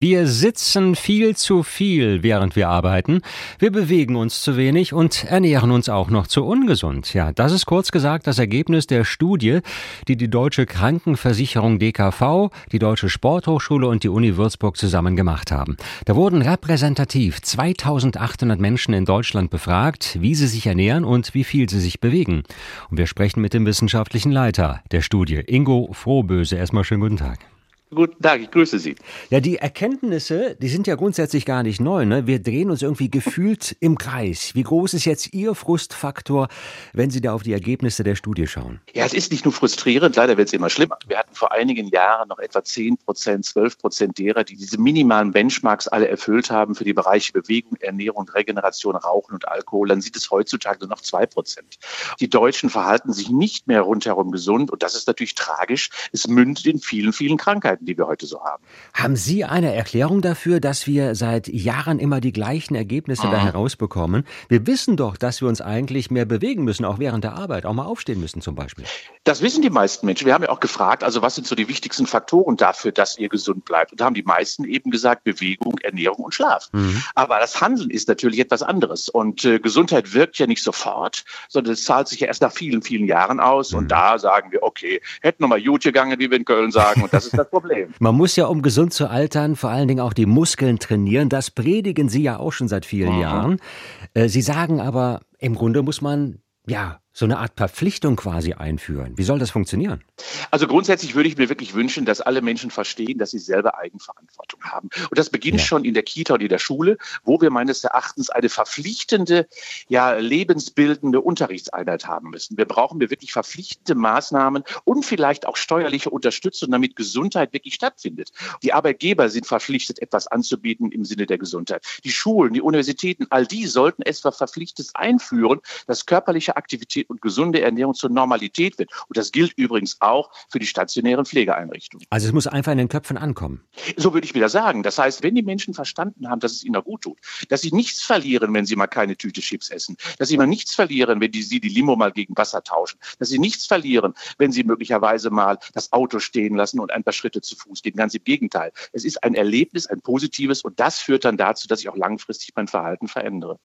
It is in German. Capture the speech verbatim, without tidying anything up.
Wir sitzen viel zu viel, während wir arbeiten. Wir bewegen uns zu wenig und ernähren uns auch noch zu ungesund. Ja, das ist kurz gesagt das Ergebnis der Studie, die die Deutsche Krankenversicherung D K V, die Deutsche Sporthochschule und die Uni Würzburg zusammen gemacht haben. Da wurden repräsentativ zweitausendachthundert Menschen in Deutschland befragt, wie sie sich ernähren und wie viel sie sich bewegen. Und wir sprechen mit dem wissenschaftlichen Leiter der Studie, Ingo Frohböse. Erstmal schönen guten Tag. Guten Tag, ich grüße Sie. Ja, die Erkenntnisse, die sind ja grundsätzlich gar nicht neu, ne? Wir drehen uns irgendwie gefühlt im Kreis. Wie groß ist jetzt Ihr Frustfaktor, wenn Sie da auf die Ergebnisse der Studie schauen? Ja, es ist nicht nur frustrierend, leider wird es immer schlimmer. Wir hatten vor einigen Jahren noch etwa zehn Prozent, zwölf Prozent derer, die diese minimalen Benchmarks alle erfüllt haben für die Bereiche Bewegung, Ernährung, Regeneration, Rauchen und Alkohol. Dann sieht es heutzutage nur noch zwei Prozent. Die Deutschen verhalten sich nicht mehr rundherum gesund und das ist natürlich tragisch. Es mündet in vielen, vielen Krankheiten, die wir heute so haben. Haben Sie eine Erklärung dafür, dass wir seit Jahren immer die gleichen Ergebnisse mhm. da herausbekommen? Wir wissen doch, dass wir uns eigentlich mehr bewegen müssen, auch während der Arbeit, auch mal aufstehen müssen zum Beispiel. Das wissen die meisten Menschen. Wir haben ja auch gefragt, also was sind so die wichtigsten Faktoren dafür, dass ihr gesund bleibt? Und da haben die meisten eben gesagt, Bewegung, Ernährung und Schlaf. Mhm. Aber das Handeln ist natürlich etwas anderes. Und äh, Gesundheit wirkt ja nicht sofort, sondern es zahlt sich ja erst nach vielen, vielen Jahren aus. Mhm. Und da sagen wir, okay, hätten wir mal gut gegangen, wie wir in Köln sagen. Und das ist das Problem. Man muss ja, um gesund zu altern, vor allen Dingen auch die Muskeln trainieren. Das predigen Sie ja auch schon seit vielen mhm. Jahren. Äh, Sie sagen aber, im Grunde muss man ja so eine Art Verpflichtung quasi einführen. Wie soll das funktionieren? Also grundsätzlich würde ich mir wirklich wünschen, dass alle Menschen verstehen, dass sie selber Eigenverantwortung haben. Und das beginnt ja. schon in der Kita und in der Schule, wo wir meines Erachtens eine verpflichtende, ja, lebensbildende Unterrichtseinheit haben müssen. Wir brauchen wir wirklich verpflichtende Maßnahmen und vielleicht auch steuerliche Unterstützung, damit Gesundheit wirklich stattfindet. Die Arbeitgeber sind verpflichtet, etwas anzubieten im Sinne der Gesundheit. Die Schulen, die Universitäten, all die sollten etwas Verpflichtendes einführen, dass körperliche Aktivität und gesunde Ernährung zur Normalität wird. Und das gilt übrigens auch für die stationären Pflegeeinrichtungen. Also es muss einfach in den Köpfen ankommen. So würde ich wieder sagen. Das heißt, wenn die Menschen verstanden haben, dass es ihnen gut tut, dass sie nichts verlieren, wenn sie mal keine Tüte Chips essen, dass sie mal nichts verlieren, wenn die, sie die Limo mal gegen Wasser tauschen, dass sie nichts verlieren, wenn sie möglicherweise mal das Auto stehen lassen und ein paar Schritte zu Fuß gehen. Ganz im Gegenteil. Es ist ein Erlebnis, ein positives und das führt dann dazu, dass ich auch langfristig mein Verhalten verändere.